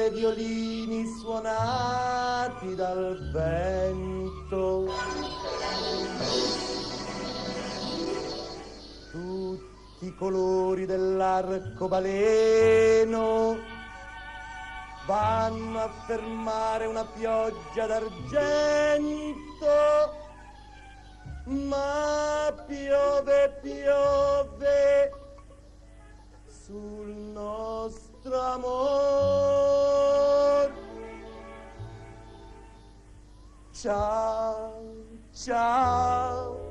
e violini suonati dal vento. Tutti i colori dell'arcobaleno vanno a fermare una pioggia d'argento, ma piove, piove sul nostro amor. Ciao, ciao,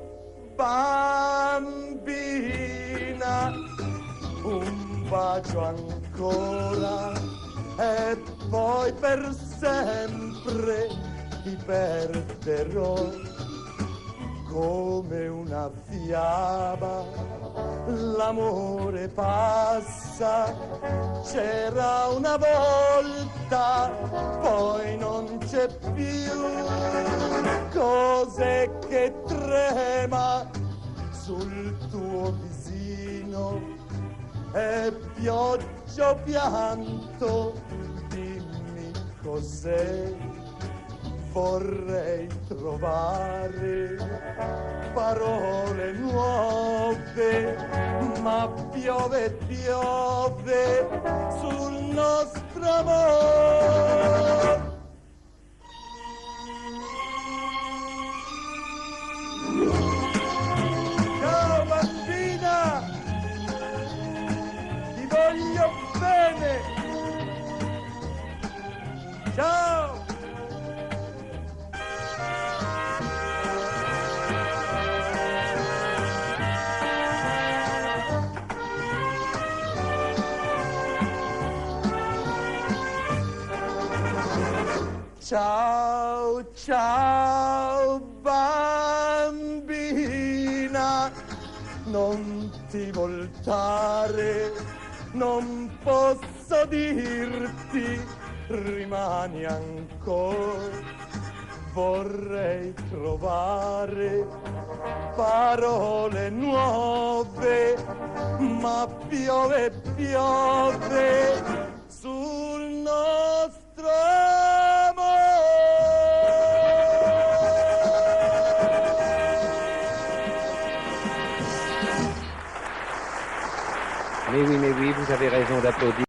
bambina, un bacio ancora e poi per sempre ti perderò. Come una fiaba l'amore passa, c'era una volta, poi non c'è più. Cos'è che trema sul tuo visino? È pioggia o pianto? Dimmi cos'è. Vorrei trovare parole nuove, ma piove, piove sul nostro amore. Ciao bambina, ti voglio bene. Ciao. Ciao, ciao bambina, non ti voltare, non posso dirti, rimani ancora. Vorrei trovare parole nuove, ma piove, piove sul nostro amore. Mais oui, vous avez raison d'applaudir.